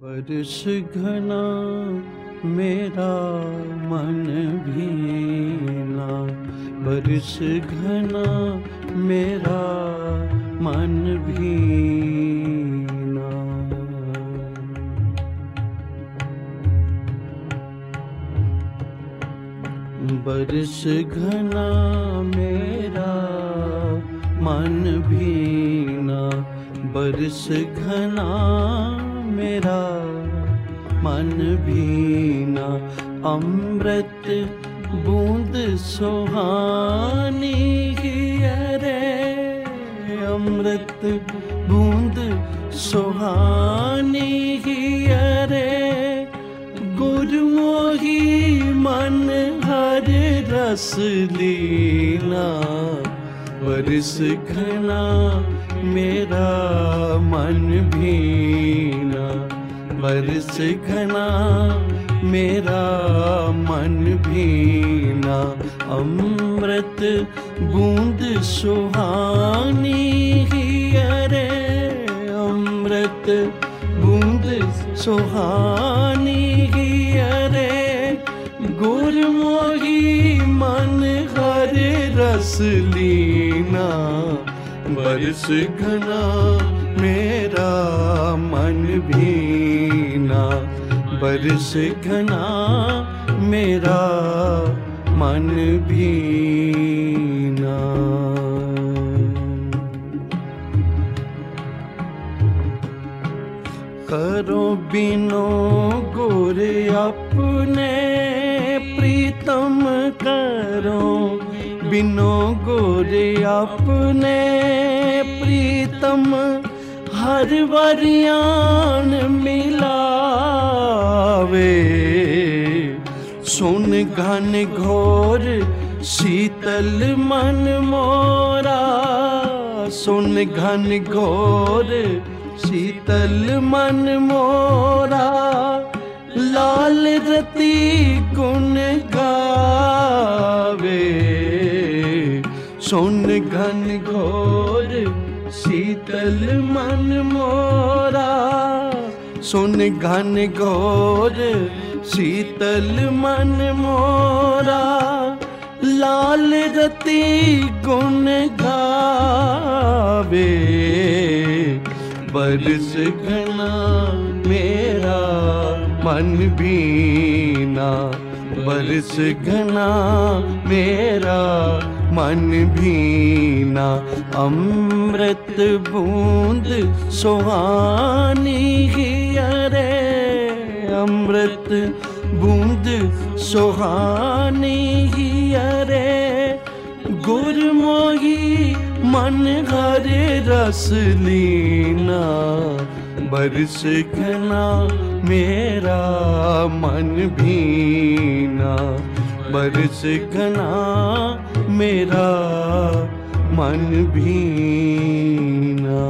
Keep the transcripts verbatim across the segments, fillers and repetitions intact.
बरस घना मेरा मन भीना, बरस घना मेरा मन भीना। बरस घना मेरा मन भीना, बरस घना मेरा मन भीना। अमृत बूंद सुहानी रे, अमृत बूंद सुहानी रे। गुरमोही मन हर रस लीना, बरस घना मेरा मन भीना, बरस घना मेरा मन भीना। अमृत बूंद सुहानी रे, अमृत बूंद सुहानी रे। गुरमोही मन हर रस लीना, बरस घना मेरा मन भीना, बरस घना मेरा मन भीना। करो बिनो गुर अपने प्रीतम, करो बिनो गुर अपने प्रीतम। हर वरियान मिलावे, सुन घन घोर शीतल मन मोरा, सुन घन घोर शीतल मन मोरा। लाल रति गुण गावे, सुन घन घोर शीतल मन मोरा, सुन घन घोर शीतल मन मोरा। लाल रति गुण गावे, बरस घना मेरा मन भीना, बरस घना मेरा मन भीना। अमृत बूंद सुहानी रे, अमृत बूंद सुहानी रे। गुरमोही मन हर रस लीना, बरस घना मेरा मन भीना, बरस घना मेरा मन भीना।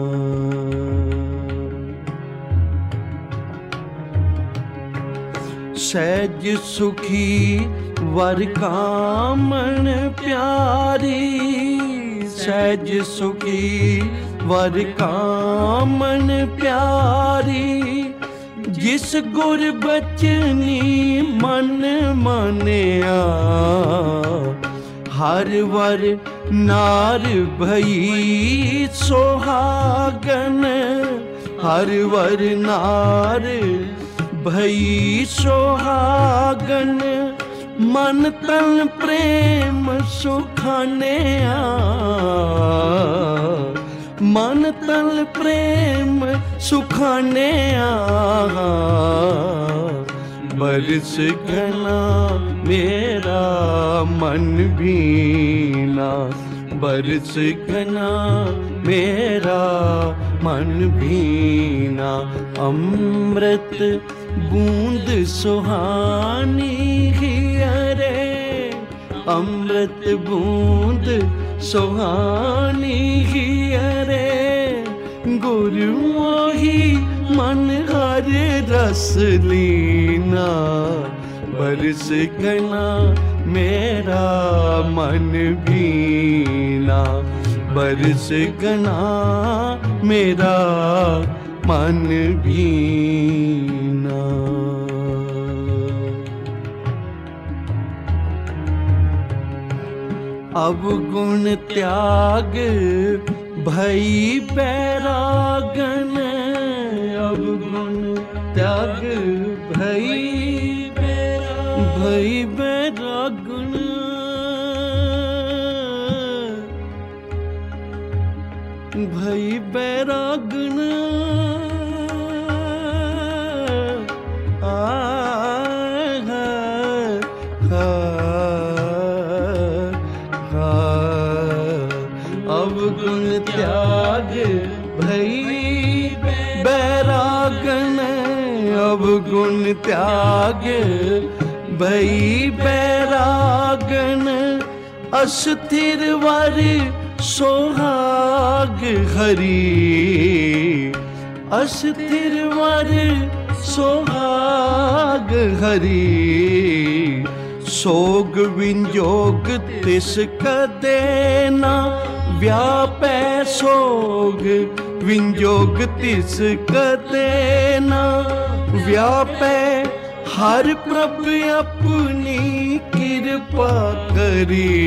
सहज सुखी वर कामन प्यारी, सहज सुखी वर कामन प्यारी। जिस गुर बचनी मन मानिया, हर वर नार भई सोहागन, हर वर नार भई सोहागन। मन तन प्रेम सुखाने, मन तन प्रेम सुखाने। बरस घना मेरा मन भीना, बरस घना मेरा मन भीना। अमृत बूंद सुहानी रे, अमृत बूंद सुहानी रे। गुरमोही मन हर रस लीना, बरस घना मेरा मन भीना, बरस घना मेरा मन भीना। अब गुण त्याग भई बैरागन, अब गुण त्याग भई भई बैरागन। भई बैरागन आ अब गुण त्याग भई बैरागन, अब गुण त्याग भई बैरागन। अस्थिर वर सोहाग हरि, अस्थिर वर सोहाग हरि। सोग विंजोग तिस कदे ना व्यापै, सोग विंजोग तिस कदे ना व्यापै। हर प्रभ अपनी कृपा करी,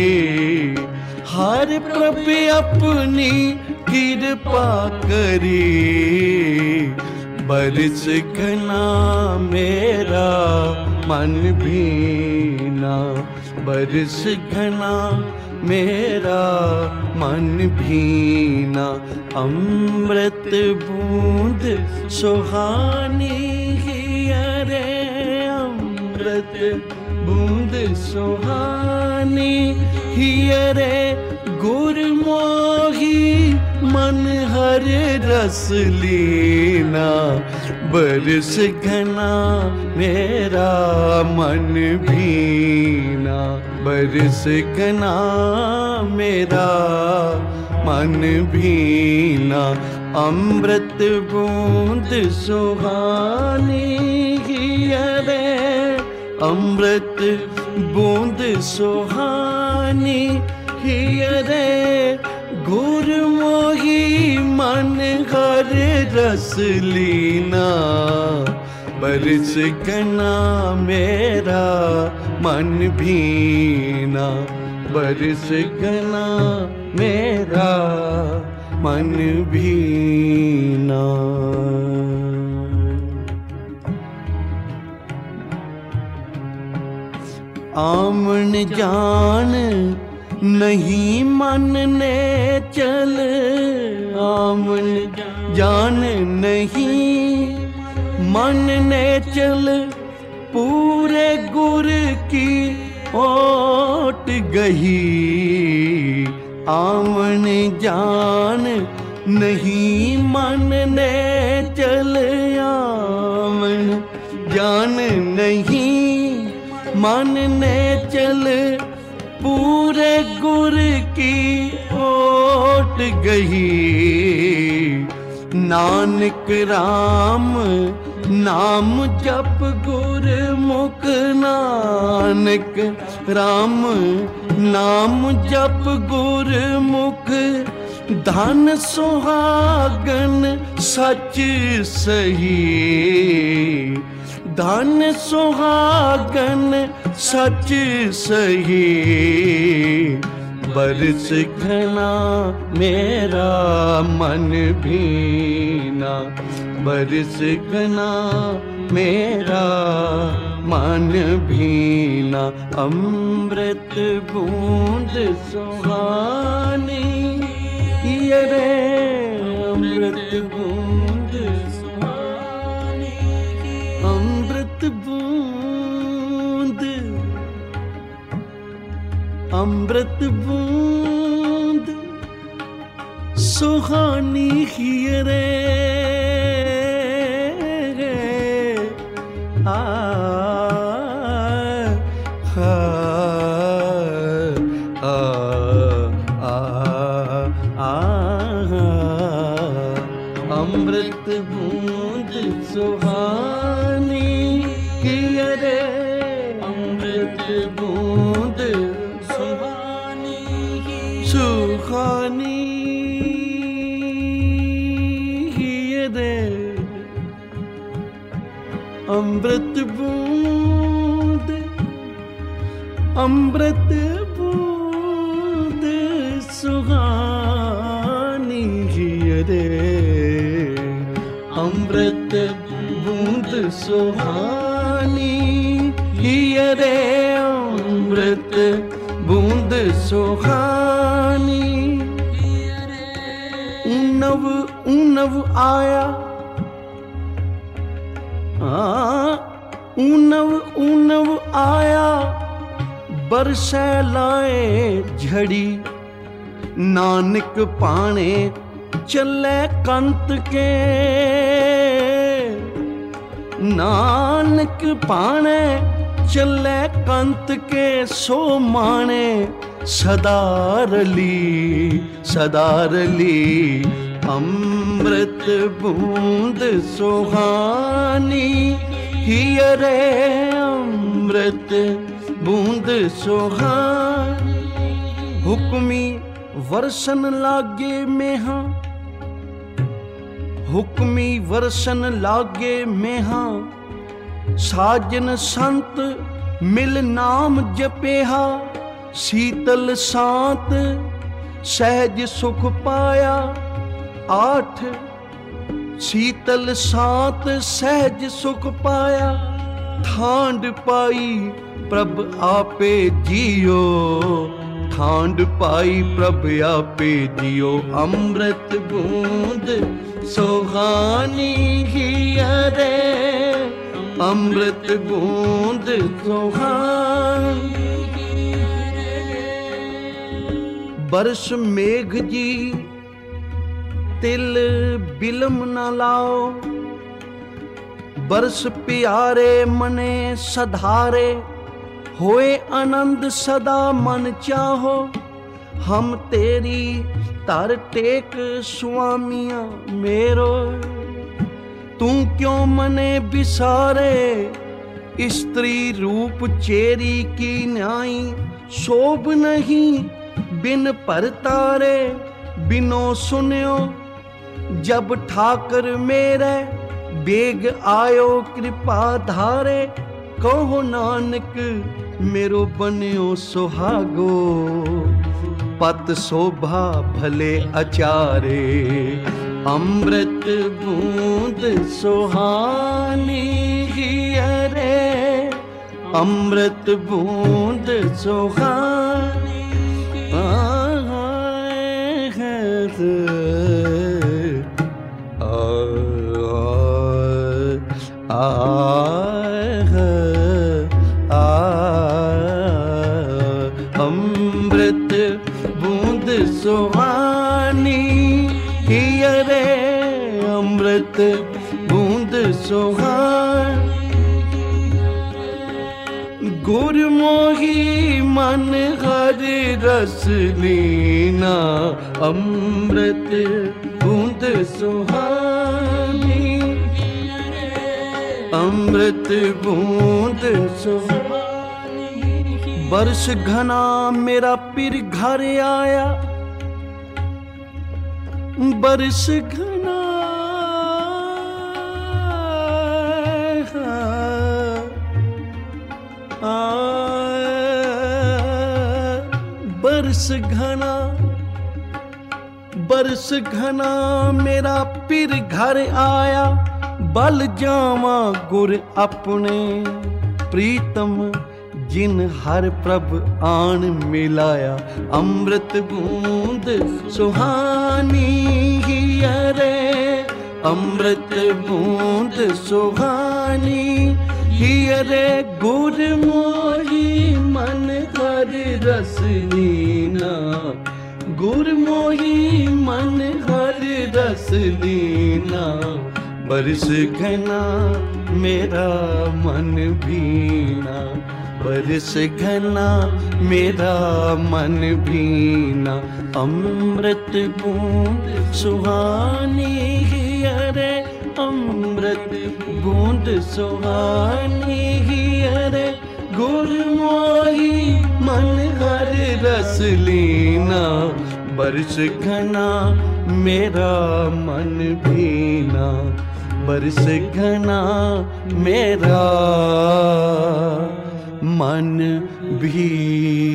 हर प्रभ अपनी कृपा करी। बरस घना मेरा मन भीना, बरस घना मेरा मन भीना। अमृत बूंद सुहानी हियरे, अमृत बूंद सुहानी हियरे। गुरमोही मन हर रस लीना, बरस घना मेरा मन भीना, बरस घना मेरा मन भीना। अमृत बूंद सुहानी हियरे, अमृत बूंद सुहानी हियरे। गुरमोही मन हर रस लीना, बरस घना मेरा मन भीना, बरस घना मेरा मन भीना। आमन जान नहीं मन ने चल, आमन जान नहीं मन ने चल। पूरे गुर की ओट गही, आमन जान नहीं मन ने चल। आमन जान नहीं मन ने चल। पूरे गुर की ओट गही। नानक राम नाम जप गुर मुख, नानक राम नाम जप गुर मुख। धन सुहागन सच सही, धन सुहागन सच सही। बरस घना मेरा मन भीना, बरस घना मेरा मन भीना। अमृत बूंद सुहानी रे, अमृत बूंद सुहानी, अमृत बूंद, अमृत बूंद सुहानी रे। आ हा आ आ अमृत बूंद सुहानी रे, अमृत बूंद सुहानी सुहानी रे। अमृत बूंद अमृत बूंद सुहानी रे, अमृत बूंद सुहानी रे, अमृत बूंद सुहानी। ऊनव ऊनव आया आ ऊनव ऊनव आया, बरसै लाए झड़ी, नानक पाने चले कंत के, नानक पाने चले कंत के, सो माने सदा रली सदा रली। अमृत बूंद सुहानी रे, अमृत बूंद सुहानी। हुक्मी वर्षन लागे मेहा, हुक्मी वर्षन लागे मेहा, साजन संत मिल नाम जपेहा, शीतल सांत सहज सुख पाया। आठ शीतल सांत सहज सुख पाया, ठांड पाई प्रभ आपे जियो, ठांड पाई प्रभ आपे जियो। अमृत बूंद सुहानी रे, अमृत बूंद सुहानी। बरस मेघ जी तिल बिलम न लाओ, बरस प्यारे मने सधारे, होए आनंद सदा मन चाहो। हम तेरी तर टेक स्वामिया मेरो, तू क्यों मने बिसारे। स्त्री रूप चेरी की न्याई, शोभ नहीं बिन परतारे। बिनो सुन्यो जब ठाकर मेरे, बेग आयो कृपा धारे। कहो नानक मेरो बन्यो सुहागो, पत शोभा भले अचारे। अमृत बूंद सुहानी रे, अमृत बूंद सुहानी। आ अमृत बूंद सुहानी रे, अमृत बूंद सुहानी। गुरमोही मन हर रस लीना, अमृत बूंद सुहानी, अमृत बूंद सुहानी। बरस घना मेरा पीर घर आया, बरस घना आ, बरस घना बरस घना मेरा पीर घर आया। बल जावा गुर अपने प्रीतम, जिन हर प्रभ आन मिलाया। अमृत बूंद सुहानी रे, अमृत बूंद सुहानी रे। गुर मोही मन हर रस लीना, गुर मोही मन हर रस लीना। बरस घना मेरा मन भीना, बरस घना मेरा मन भीना। अमृत बूंद सुहानी रे, अमृत बूंद सुहानी रे। गुर मोही मन हर रस लीना, बरस घना मेरा मन भीना, बरस घना मेरा मन भी